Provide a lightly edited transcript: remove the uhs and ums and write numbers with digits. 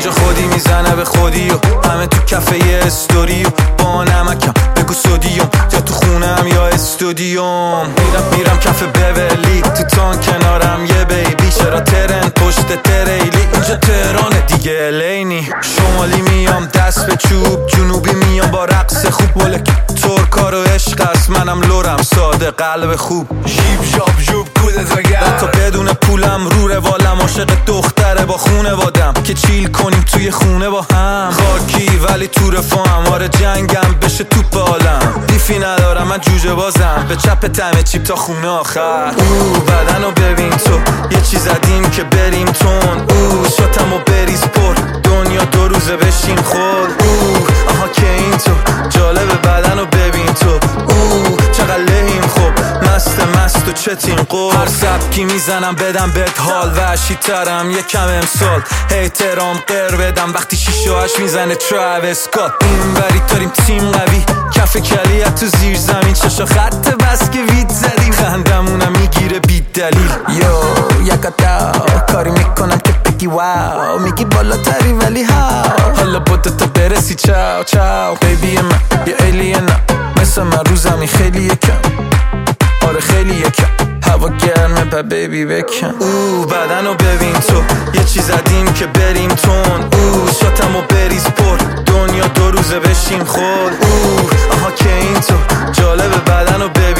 همیشه خودی میزنه به خودی و همه تو کفه یه استوری و با نمکم بگو سودیوم یا تو خونم یا استودیوم. میرم کف بولی تو تان کنارم یه بیبی، چرا ترن پشت تریلی اینجا تهرانه دیگه الینی. شمالی میام دست به چوب، جنوبی میام با رقص خوب، ولک ترکا رو عشق است منم لورم ساده قلب خوب. شیب شاب جوب کودت وگر تا بدون پولم رو روالم، عاشق دختره با خونه وادم که چیل کنیم توی خونه با هم. خاکی ولی تو رفاهم، آره جنگم بشه توپ عالم. بیفی ندارم من جوجه بازم، به چپ تمه چیپ تا خونه آخر. بدن رو ببین تو یه چیز زدیم که بریم تون. شاتم و بریز پر دنیا دو روزه بشیم خود. آها که این تو جالب بدن رو ببین تو. چقدر لحیم خوب مست و چتین قول. هر سبکی میزنم بدم بهت حال، وحشی ترم یکم امسال. احترام قر بدم وقتی 6 و 8 میزنه تراویس اسکات. این بری داریم تیم قوی، کف کلیت تو زیر زمین، چشا خط بس که وید زدیم. خندمونم میگیره بی دلیل. یکتا کاری میکنم که بگی واو، میگی بالاتری ولی هاو. حالا بوده تا برسی چاو چاو. بیبی من یه ایلینم، مثل من رو زمین خیلی یکم، آره خیلی یکم. هوا گرمه با بیبی بکن. بدن رو ببین تو یه چیز زدیم که بریم تون. شاتم و بریز پر دنیا دو روزه بشیم خود. آها که این تو جالب بدن رو ببین